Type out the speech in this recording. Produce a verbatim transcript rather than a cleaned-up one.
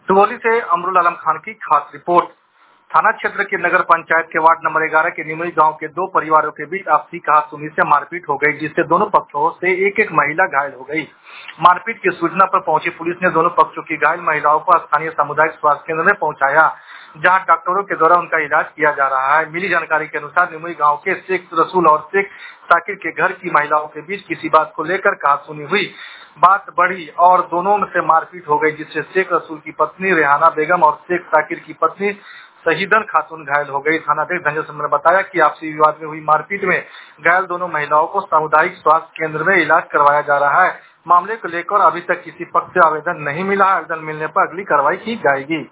सुगौली से अमरुल आलम खान की खास रिपोर्ट। थाना क्षेत्र के नगर पंचायत के वार्ड नंबर ग्यारह के निमई गांव के दो परिवारों के बीच आपसी कहासुनी से मारपीट हो गई, जिससे दोनों पक्षों से एक एक महिला घायल हो गई। मारपीट की सूचना पर पहुंची पुलिस ने दोनों पक्षों की घायल महिलाओं को स्थानीय सामुदायिक स्वास्थ्य केंद्र में पहुंचाया, जहां डॉक्टरों के द्वारा उनका इलाज किया जा रहा है। मिली जानकारी के अनुसार निमई गांव के शेख रसूल और शेख साकिर के घर की महिलाओं के बीच किसी बात को लेकर कहासुनी हुई। बात बढ़ी और दोनों से मारपीट हो गई, जिससे शेख रसूल की पत्नी रेहाना बेगम और शेख साकिर की पत्नी शहीदन खातून घायल हो गई। थानाध्यक्ष धनंजय सिंह ने बताया कि आपसी विवाद में हुई मारपीट में घायल दोनों महिलाओं को सामुदायिक स्वास्थ्य केंद्र में इलाज करवाया जा रहा है। मामले को लेकर अभी तक किसी पक्ष से आवेदन नहीं मिला है। आवेदन मिलने पर अगली कार्रवाई की जाएगी।